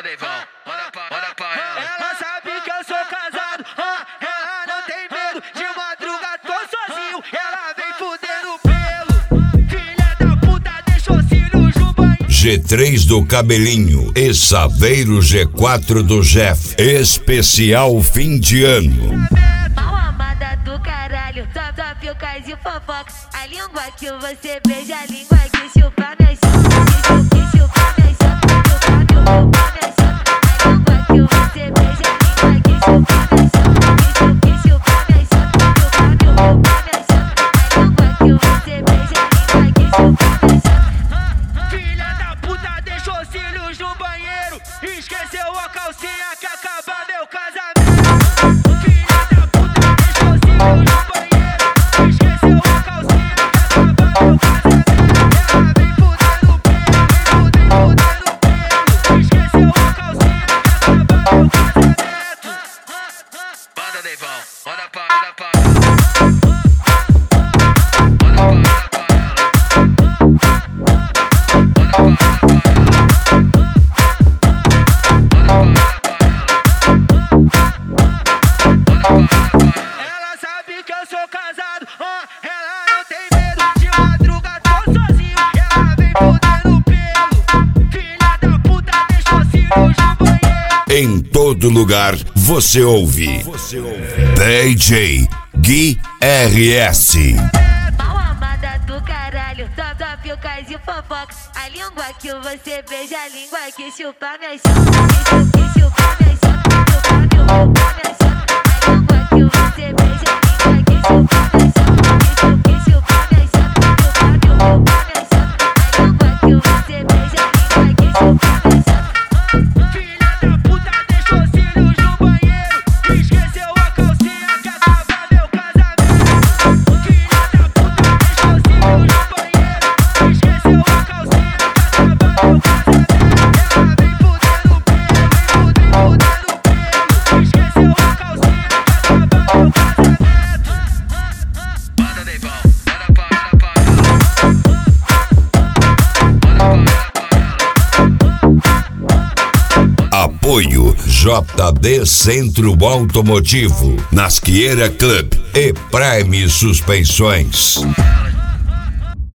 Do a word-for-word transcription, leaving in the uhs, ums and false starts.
Deivão, manda pra, manda pra ela. Ela sabe que eu sou casado, ah, ela não tem medo. De madruga tô sozinho, ela vem fudendo pelo. Filha da puta, deixou cílios no banheiro. G três do Cabelinho e Saveiro G quatro do Jeff. Especial fim de ano. Mal amada do caralho, só, só ficas e fofoca. A língua que você beija, a língua que chupa minha choca. Que chupa minha choca, chupa meu pau minha choca. A língua que você beija, a língua que chupa minha choca. Que chupa minha choca, chupa meu pau minha choca. A língua que você beija, a língua que chupa minha choca. Filha da puta, deixou cílios no banheiro. Esqueceu a calcinha que acaba meu casamento. Filha da puta, deixou cílios no banheiro. Esqueceu a calcinha que acaba meu casamento. Ela vem fudendo pelo, vem fudendo pelo. Esqueceu a calcinha que acaba meu casamento. Manda Deivão, manda pra, manda pra ela. Manda pra, manda pra ela. Manda pra, manda pra ela. Ela sabe que eu sou casado, ah, ela não tem medo. De madruga tô sozinho, ela vem fudendo pelo. Filha da puta, deixou cílios no banheiro. Em todo lugar você ouve. D J Gui R S. Mal amada do caralho, só, só ficas e fofoca. A língua que você beija, a língua que chupa minha choca. Que chupa minha choca, chupa meu pau minha choca. A língua que você beija, a língua que chupa minha choca. Que chupa minha choca, chupa meu pau minha choca. A língua que você beija, a língua que chupa minha choca. Filha da puta, deixou cílios no banheiro. Esqueceu a calcinha que acaba meu casamento. Filha da puta, deixou cílios no banheiro. Esqueceu a calcinha que acaba meu casamento. Ela vem fudendo pelo, vem fudendo pelo. Esqueceu a calcinha que acaba meu casamento. Manda Deivão, manda pra, manda pra ela. Manda pra, Apoio J D Centro Automotivo, Nasqueira Club e Prime Suspensões.